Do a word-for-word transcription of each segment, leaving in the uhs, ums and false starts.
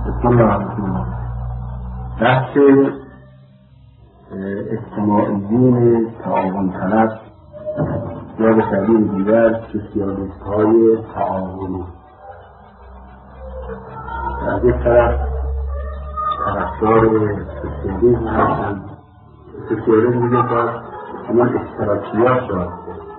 بسم الله الرحمن الرحیم. بحث اجتماعیین تعاون طلب یا به تعبیر دیگر سوسیالیست های تعاونی. از یک طرف طرفدار سوسیالیسم هستند. سوسیالیسم میگه باید همان اشتراکیات را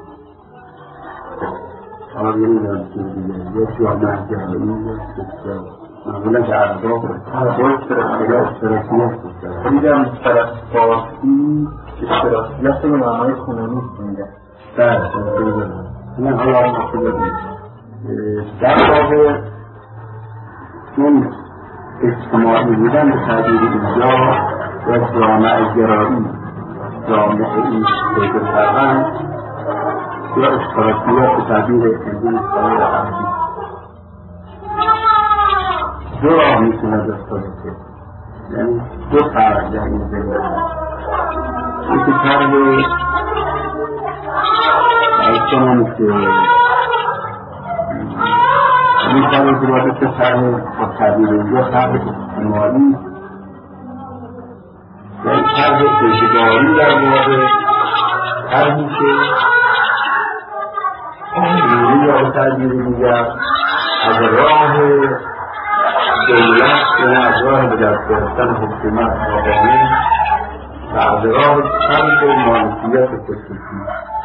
آقای نمیدونم چیز دیگه یا جامعه جهانی یا سوسیال معمولا که اعضا اشتراکیات بسید دیدم طرف فارسی اشتراکیات به معنای کمونیست میده. بله نه حالا آقا بودیم در واقع اون اجتماعی بودن به تعبیر اینجا و جامعه گرایی جامعه این پیدا کردن یا اشتراکیات به تعبیر امروز سایر عربی دو راه میتونه داشته باشه، یعنی دو طرح در این زندگی. یکی طرح اجتماعی که این طرح که باید که طرح با تعبیر اینجا طرح اجتماعی یعنی طرح اجباری در واقع طرحی که نیروی یا به تعبیر دیگر از راه دولت یعنی از راه به دست گرفتن حکومت آبانی و از راه سمت مالکیت خصوصی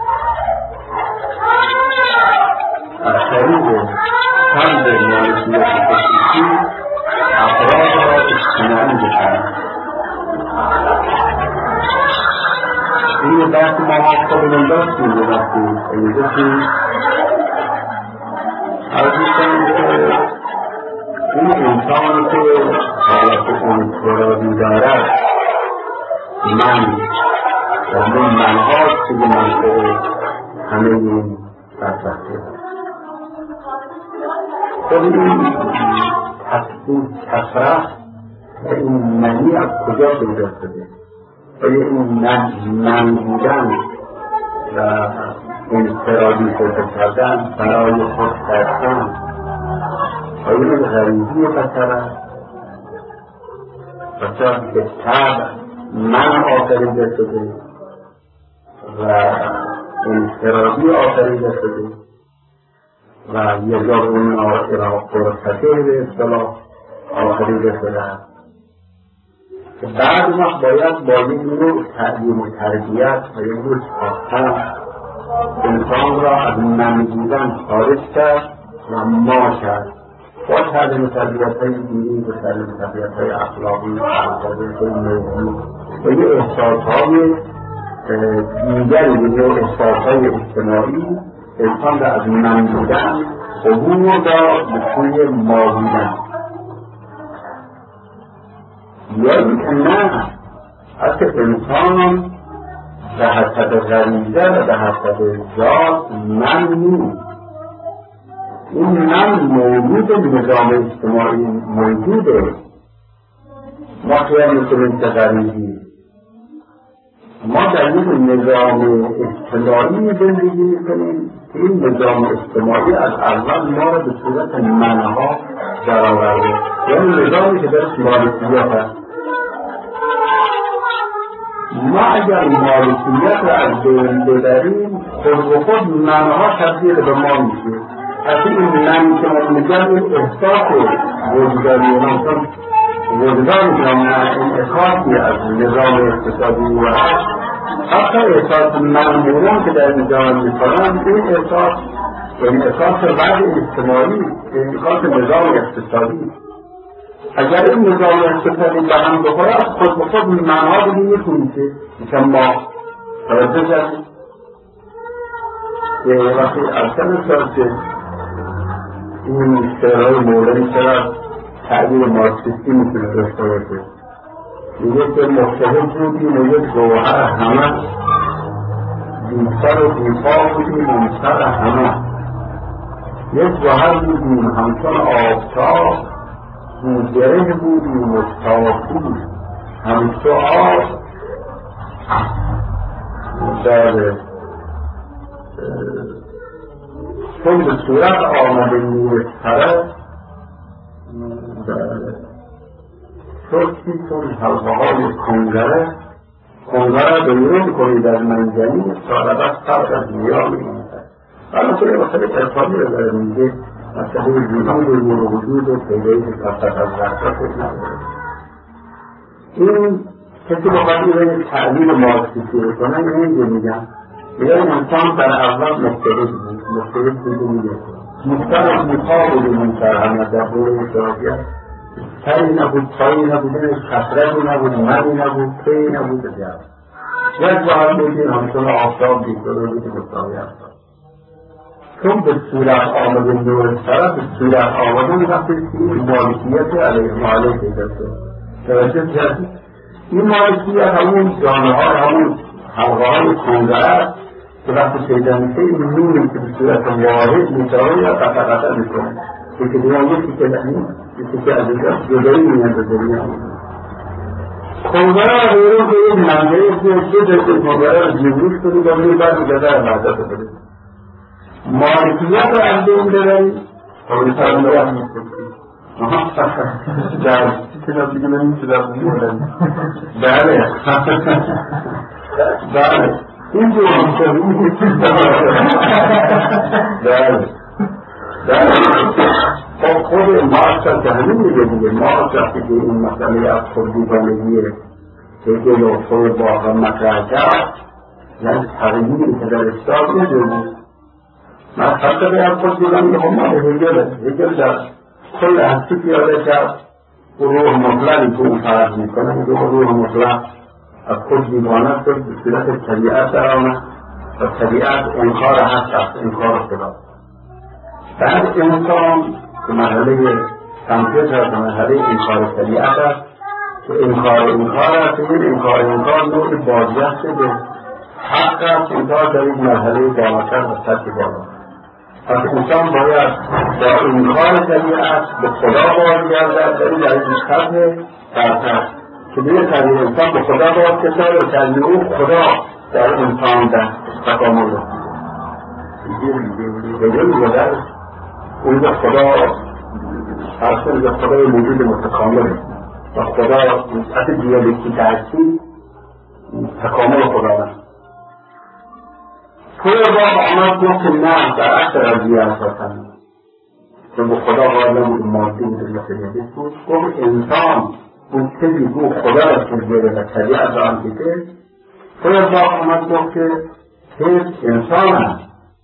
از طریق سمت مالکیت خصوصی افراد را اجتماعی بکنند. این بحث ما خودمون داشتیم به وقتی اینجا که عرض می‌کنیم که این انسان که حالت انفرادی دارد من و من منهاست که منطقه همه این بدبخته خب این کثرت و این منی از کجا پیدا شده و این من بودن و انفرادی پیدا کردن برای خود کردن آیا این غریبی بشر است بشر به طبع من آفریده شده و انفرادی آفریده شده و یجب را فرصته به اصطلاح آفریده شده است که بعد وقت باید با یک نوع تعلیم و تربیت و یک نوع ساختن انسان را از من بودن خارج کرد و ما کرد با تعلیم تربیت های دینی و تعلیم تربیت های اخلاقی و تربیت های موضوعی و یه احساس های دیگری و احساس های اجتماعی انسان را از من بودن عبور را به سوی ما بودن یا اینکه نه حتی انسان به حسب غریزه و به حسب ذات من نیست. این من موجود نظام اجتماعی موجوده. ما خیلی میکنیم که غریزی ما در یک نظام اجتماعی زندگی میکنیم که این نظام اجتماعی از اول ما را به صورت منها در آورده، یعنی نظامی که درش مالکیت هست. ما اگر مالکیت را از بین ببریم خود و خود منها تبدیل به ما میشه. حتی این من که ما میگم این احساس وجدانی اونم وجدانی که این احساسی از نظام اقتصادی و حتی احساس من که در نظام میکنم این احساس این احساس بعد اجتماعی احساس نظام اقتصادی. اگر این نظام اقتصادی به هم بخوره از خود به خود منها بگیم یک میشه میشه ما توجه کردیم که وقتی اصلا احساس این شعرهای مولوی چقدر تعبیر مارکسیستی میتونه داشته باشه. میگه که مجتهد بودیم و یک گوهر همه بیسر و بیپا بودیم و بیسر همه یک گوهر بودیم همچون آفتاب گره بودیم و تاپی همچون آب در چون به صورت آمده نور طرف ترکی چون حلقه های کنگره کنگره بیرون کنید از منجنی سالبت فرق از میان میمونده. حالا که مسئله ارفانی رو داره میگه مسئله وجود و نور وجود و پیدایش کفت از وحدت نداره. این کسی بخواهی به تعلیل مارکسیستی کنه اینجا میگن میگه انسان در اول مختلف بود مختلف بود و میگه مختلف مقابل منتر همه در دوره شرافیت سری نبود پایی نبود خطرتی نبود مردی نبود پی نبود جب یک باید بودیم همچون آفتاب دیگر رو بودیم مستاوی هستم چون به صورت آمده نور طرف به صورت آمده وقتی که این مالکیت علیه ماله پیدا شد توجه کردی این مالکیت همون جانه های همون حلقه های کنگره است که وقتی پیدا میشه این نوری که به صورت واحد میتاره یا قطع قطع میکنه یکی دیگه یکی که نمید یکی که از اینجا جدایی میاد به دنیا کنگره رو بیرون که یک منظره که چه دست کنگره رو جیبوش کنی با می بعد میگذر وحدت رو بدید مالکیت رو از بین ببرید خواهی سرم باید میکنی در کتاب دیگه من چه در بودیم بله بله این جو همچنین بله بله خب خود مارکس که همین میگه دیگه مارکس که این مسئله از خودبیگانگی هگل و خود با هم مطرح کرد یعنی تغییری که در اشتاب اینجا بود من فلسفه از خودبیگانگی خب مال هگل هگل در کل هستی پیاده کرد و روح مطلقی که اون فرض میکنه روح روح مطلق از خود بیگانه شد به صورت طبیعت در آمد و طبیعت انکار هست است انکار خدا بعد انسان که مرحله تمثیل هست مرحله انکار طبیعت است که انکار انکار است این انکار انکار نوع بازگشت به حق است انکار در این مرحله بالاتر و سطح بالا پس انسان باید با انکار طبیعت به خدا بازگردد در این در این سطح برتر که دیگه تغییر انسان به خدا باید کسای و تغییر او خدا در انسان در تکامل رو دیگه میگه در اون به خدا فرسون به خدای موجود متکامل و خدا نسبت دیالکتی درسی تکامل خدا است توی باب آمد گفت که نه در اصل رضیه اساسا چون به خدا باید نبود مادی بود متریالیست بود گفت انسان اون چیزی بود خدا را تجربه و طبیعت را انتیته توی باب آمد گفت که هیچ انسان هست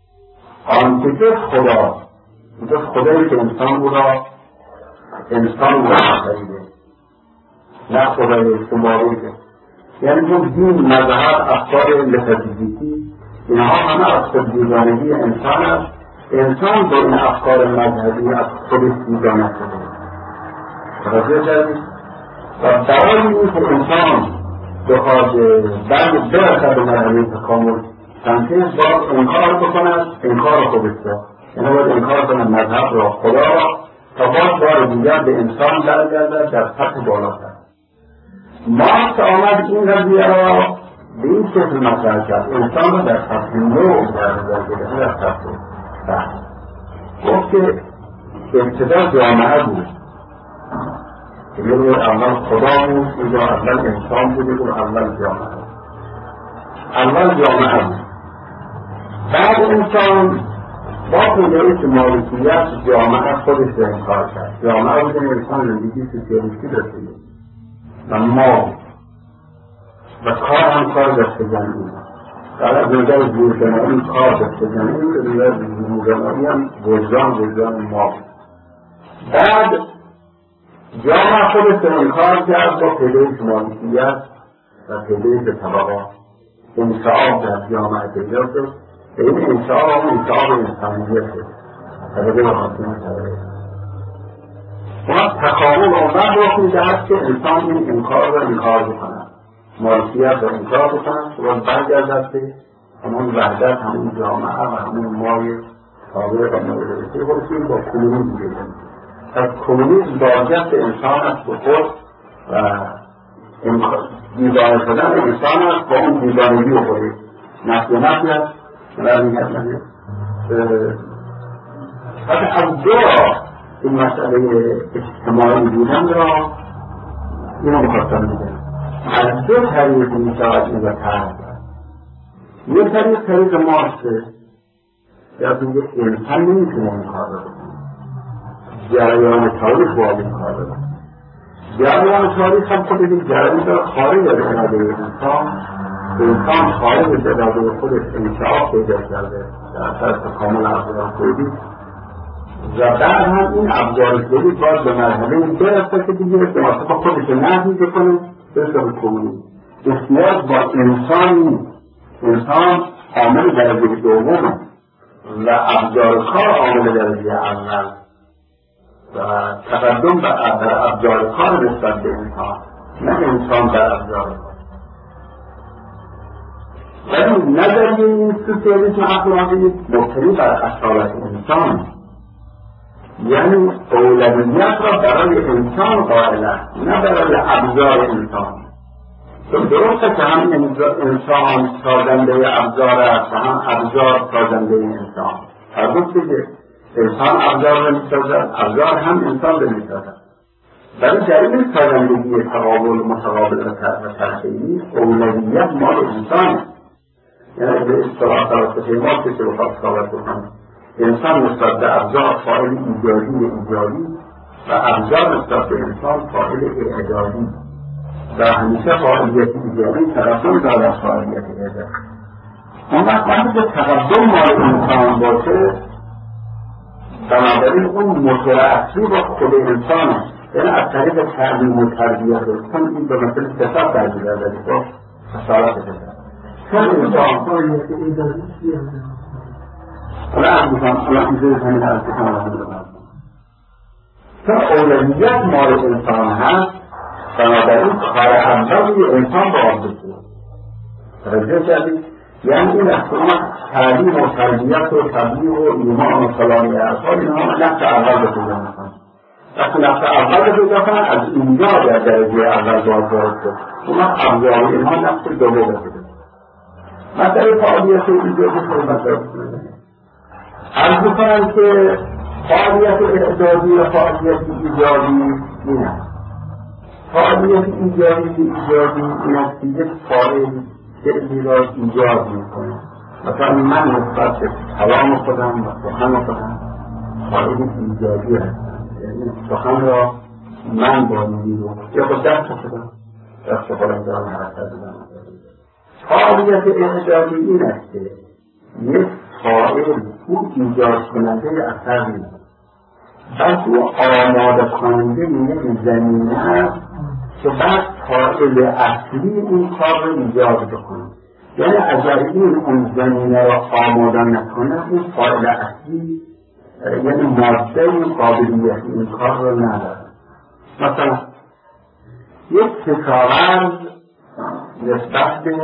انتیته خدا میگه خدایی که انسان او را انسان او را خریده نه خدای شماری که یعنی چون دین مذهب افکار متافیزیکی اینها همه از خود بیگانگی انسان است انسان به این افکار مذهبی از خودش بیگانه شده توجه کردید و برای این که انسان بخواد بعد برسد به مرحله تکامل تنفیذ باید انکار بکند انکار خودش را یعنی باید انکار کنند مذهب را خدا را تا باید بار دیگر به انسان برگردد در سطح بالاتر مارکس آمد این قضیه را به این شکل مطرح کرد انسان را در سطح نو در نظر گرفت در سطح بحث گفت که ابتدا جامعه بود که یه روی اول خدا بود اینجا اول انسان بود و اول جامعه اول جامعه بود بعد انسان با پیدایش مالکیت جامعه خودش را انکار کرد جامعه بود انسان زندگی سوسیالیستی داشته و ما و کار هم کار دسته جمعی در از نظر زورجمعی کار دسته جمعی که نظر زورجمعی هم وجدان وجدان ما بعد جامعه خودش را انکار کرد با پیدایش مالکیت و پیدایش طبقات انصاف در جامعه پیدا شد و این انصاف هم انصاف انسانیت شد طبقه و حاکم طبقه و تکامل آمد رو میدهد که انسان این انکار را انکار بکند مالکیت را انکار بکند و باید برگردد به همون وحدت همون جامعه و همون مای تابع و مورد خودشون با کمونیسم بگیرند از کمونیسم بازگشت انسان است به خود و دیوانه شدن انسان است با اون دیوانگی و خودی نفی و نفی است و میگه پس از دو این مسئله اجتماعی بودن را اینو میخواستم بگم از دو طریق میشود این را طرح کرد. یک طریق طریق ماسته یا میگه انسان نمیتونه این کار رو بکنه، جریان تاریخ باید این کار رو بکنه. جریان تاریخ هم خود این جریان را خارج از اراده انسان، انسان خارج از اراده خودش انشاء پیدا کرده در اثر تکامل ابزار خودی و بعد هم این ابزار خودی باید به مرحله برسه که دیگه به واسطه خودش نهی بکنه برسه به کمونی. اختیار با انسان نیست، انسان عامل درجه دومه و ابزار کار عامل درجه اول و تقدم بر ابزار کار نسبت به انسان، نه انسان بر ابزار کار. ولی نظریه این سوسیالیسم اخلاقی مبتنی بر اصالت انسان، یعنی اولویت را برای انسان قائل است نه برای ابزار انسان. چون درسته که هم انسان سازنده ابزار است و هم ابزار سازنده انسان، هر دو چیزه، انسان ابزار را میسازد، ابزار هم انسان را میسازد. ولی در این سازندگی تقابل متقابل و ترخیمی اولویت مال انسان است. یعنی به اصطلاح فلسفه ما که رو خواست ثابت بکنم، انسان نسبت به ابزار فاعل ایجادی ایجادی و ابزار نسبت به انسان فاعل اعدادی و همیشه فاعلیت ایجادی تقدم دارد از فاعلیت اعدادی. اون وقت وقتی که تقدم مال انسان باشه بنابراین اون موتور اصلی با خود انسان است. یعنی از طریق تعلیم و تربیت چون این به مثل صفت درجه ولی با اصالت صفت چون انسان فاعلیت ایجادی چیه؟ الان از بکنم الان اینجای همین از بکنم از بکنم چون اولویت مال انسان هست بنابراین کار اولی انسان باید بکنه. توجه کردید؟ یعنی این است که تعلیم و تربیت و تبلیغ و ایمان و فلانی ارزها اینها نقش اول رو پیدا میکنن. وقتی نقش اول رو پیدا کنن از اینجا در درجه اول باید وارد شد. اون ابزار اینها نقش دوم رو پیدا کنن. مثلا فعالیت ایجادی صحبت دارد. عرض میکنم که فعالیت اعدادی و فعالیت ایجادی این است. فعالیت ایجادی ایجادی این است که یک فاعل فعلی را ایجاد میکنه. مثلا من نسبت به کلام خودم و سخن خودم فاعل ایجادی هستم، یعنی سخن را من با نیرو یا با دست خودم دست خودم دارم حرکت بدم. فعالیت اعدادی این است که یک فاعل او ایجاد کننده اثر نیست بلکه او آماده کننده یک زمینه است که بعد فاعل اصلی این کار رو ایجاد بکنه. یعنی اگر این اون زمینه را آماده نکنه این فاعل اصلی یعنی ماده این قابلیت این کار رو نداره. مثلا یک کشاورز نسبت به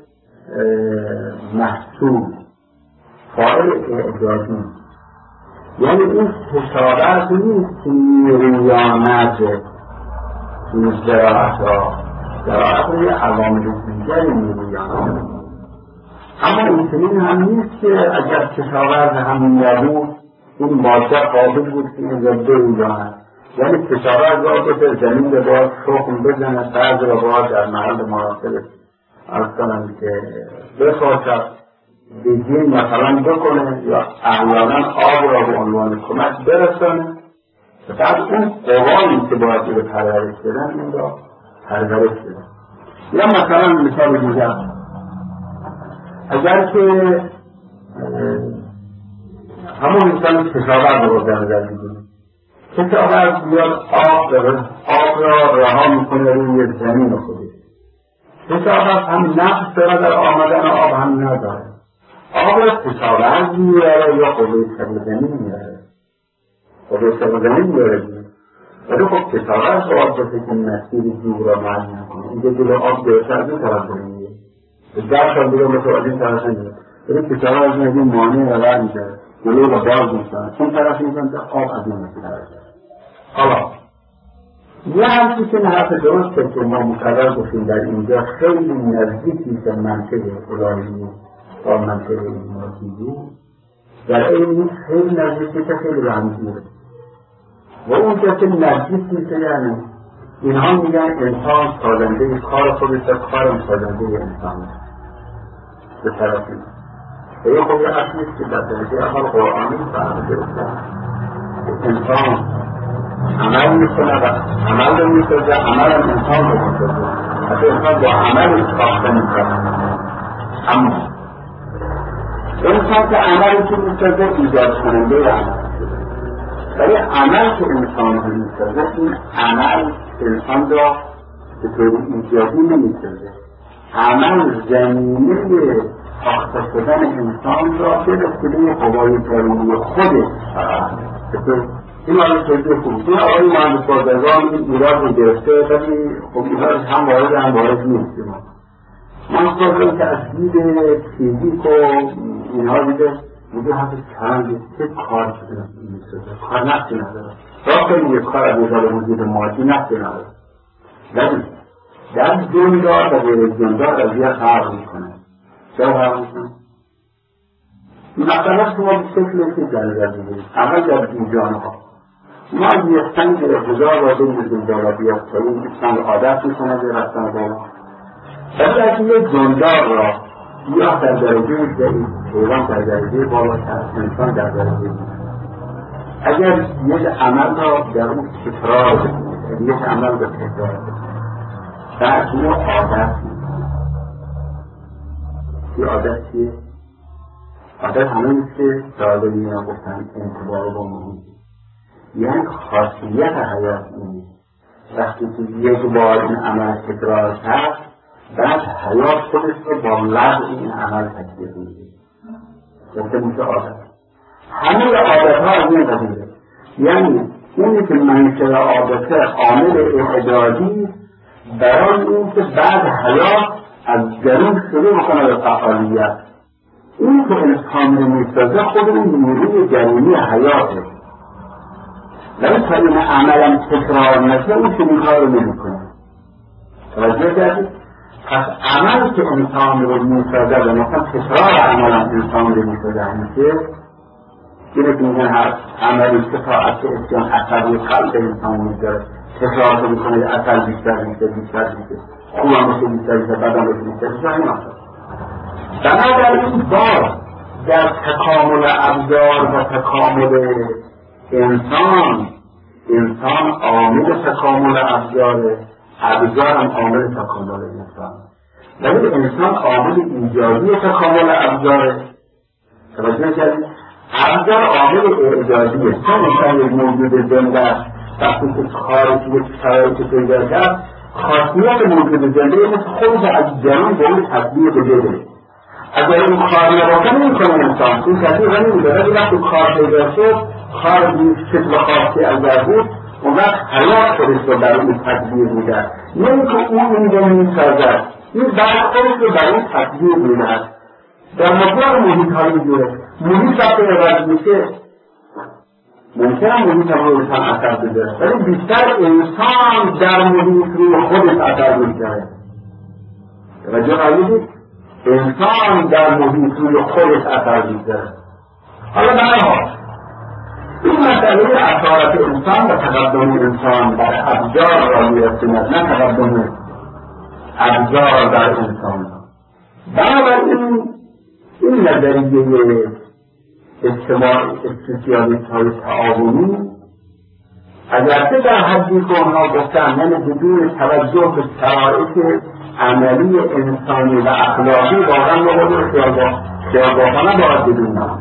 محصول فاعل اعدادی، یعنی این کشاورز نیست که نیرویانت این زراعت را زراعت را یه عوامل دیگری نیرویانت، اما این چنین هم نیست که اگر کشاورز همین نبود این ماده قابل بود که این را برویاند. یعنی کشاورز را به زمین را باید شخم بزند، بعض را باید در محل مناسب از کنند که بخواشد بگیر مثلا بکنه یا احیانا آب را به عنوان کمک برسانه و بعد اون قوانی که باید رو پرورش بدن این را پرورش بدن. یا مثلا مثال دیگر اگر که همون مثال کشاورز رو در نظر بگیریم، کشاورز بیاد آب آب را رها میکنه روی زمین خودش. کشاورز هم نقش داره در آمدن آب هم نداره. آب را کشاورز میاره یا قوه سرزمین میاره؟ قوه سرزمین میاره. ولی خب کشاورز باید باشه که مسیر جوب را معلوم کنه. اینجا جلو آب بهتر دو طرف میگه در شان دیگه متوجه طرف نمیده. ولی کشاورز میگه مانع را بر میده جلو را باز میکنه چون طرف میکنه آب از این مسیر هست. حالا یه همچی که حرف درسته که ما مقرر گفتیم در اینجا خیلی نزدیکی که منطق الهی با منطق ایمانیه در این خیلی نزدیکی که خیلی رمزیه و اون که نزدیک میشه یعنی اینها میگن انسان سازنده کار خودش و کار سازنده انسان به طرفی این خود اصلی است که در درجه اول قرآنی فرق گرفته انسان عمل میکنه و عمل رو میسازه عمل هم انسان رو میسازه حتی انسان با عمل ساخته میکنه اما انسان که عملی که میسازه ایجاد کننده عمل ولی عمل که انسان رو میسازه این عمل انسان را به طور ایجادی نمیسازه عمل زمینه ساخته شدن انسان را به وسیله قوای درونی خودش این آن توضیح خوب این آقای مهندس بازرگان این ایراد رو گرفته ولی خب ایرادش هم وارد هم وارد نیست مهندس بازرگان که از دید فیزیک و اینها دیده میگه حتی چند چه کار میسازه کار نفسی نداره راست میگه کار از ازال وجود مادی نفسی نداره ولی در جندار و غیر جندار از یه فرق میکنه چرا فرق میکنه؟ مثلا شما به شکل که جلگر بگیرید اول در دیجانه ها ما از یه سنگ هزار را بگیریم بالا بیاد پایین سنگ عادت میکنه به رفتن بالا ولی از یه جندار را یا در درجه جدید حیوان در درجه بالاتر انسان در درجه جدید اگر یک عمل را در اون تکرار بدید یک عمل را تکرار بدید بعد اون عادت این عادت چیه؟ عادت همه نیست که سواله میان گفتن انتباه با محیط یعنی خاصیت حیات این وقتی که یک بار این عمل تکرار کرد بعد حیات خودش رو با لحظ این عمل تکرار میده گفته میشه عادت همه عادت ها از این قدیره یعنی اونی که منشأ عادت عامل اعدادی برای این که بعد حیات از درون شروع بکنه به فعالیت این که انسان رو میسازه خود اون نیروی درونی حیاته ولی تا این عملم تکرار نشه اون چنین کار رو نمیکنه توجه کردید پس عمل که انسان رو میسازه و مثلا تکرار عملم انسان رو میسازه همیشه اینه که میگن هر عملی که طاعت اسیان اثر روی قلب انسان میذاره تکرار رو میکنه اثر بیشتر میشه بیشتر میشه خوبم بشه بیشتر میشه بدم بشه بیشتر میشه همین اثر بنابراین باز در تکامل ابزار و تکامل انسان انسان عامل تکامل ابزاره ابزار هم عامل تکامل انسان ولی انسان عامل ایجادی تکامل ابزاره توجه کردید ابزار عامل اعدادیه چون انسان یک موجود زنده وقتی که کاری که یک شرایطی پیدا کرد خاصیت موجود زنده مثل خودش از درون به اون تطبیق بده اگر این کار نباشه نمی‌کنه انسان این تطبیق نمی‌ده ولی وقتی کار پیدا شد کار به شکل خاصی اگر بود اون وقت حیات خودش رو برای اون تطبیق میده نه که اون این رو میسازد این بعد خودش رو برای اون تطبیق میده در مطلق محیط ها میگیره محیط وقتی عوض میشه ممکنه محیط هم روی انسان اثر بذاره ولی بیشتر انسان در محیط روی خودش اثر میذاره توجه فرمودید انسان در محیط روی خودش اثر میذاره حالا به هر حال این مسئله اثارت انسان و تقدم انسان بر ابزار را میرسیند نه تقدم ابزار در انسان بنابراین این نظریه اجتماع اسوسیالیست های تعاونی اگرچه در حدی که اونها گفتن یعنی بدون توجه به شرایط عملی انسانی و اخلاقی واقعا مقابل خیالبافانه باید بدونم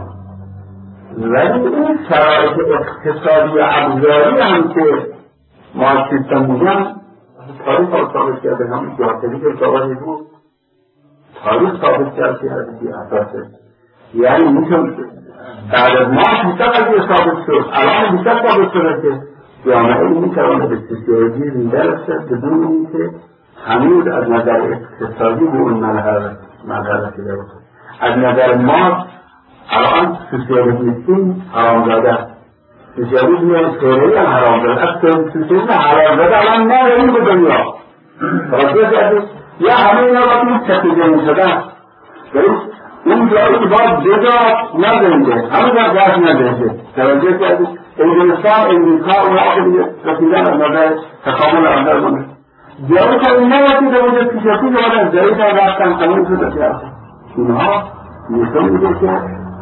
ولی این شرایط اقتصادی و ابزاری هم که مارکسیستان میگن تاریخ ها ثابت کرده همون جاهدی که ثابت بود تاریخ ثابت کرده که از این اساسه یعنی میتون بعد از مارکس بیشتر قضیه ثابت شد الان بیشتر ثابت شده که جامعه میتواند به سوسیالیسم زنده رسد بدون اینکه هنوز از نظر اقتصادی به اون مرحله رسیده باشه از نظر مارکس الان سوسیالیسم حرامزاده است سوسیالیسم تئوری هم حرامزاده است سوسیالیسم حرامزاده الان ما داریم به دنیا توجه کردید یا همه اینا باید این تقییده میشدن ولی اون جایی که باید بجا نزنده همه در دست نزنده توجه کردید انگلستان امریکا اون آقا دیگه رسیدن از نظر تکامل اندر کنه جایی که این نرسیده بوده پیشتی بودن جایی که رفتن تمام شده کردن اینها نشون میده که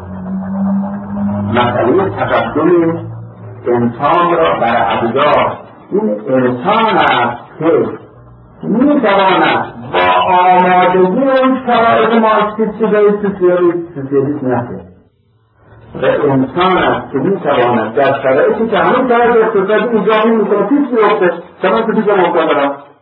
مسئله تقدم انسان را بر ابزار این انسان است که میتواند با آمادگی اون شرایط مارکسیستی به سوسیالیسم نشه و انسان است که میتواند در شرایطی که همین شرایط اقتصادی ایجابی میکنه پیش بیفته چنان که پیش مقتدران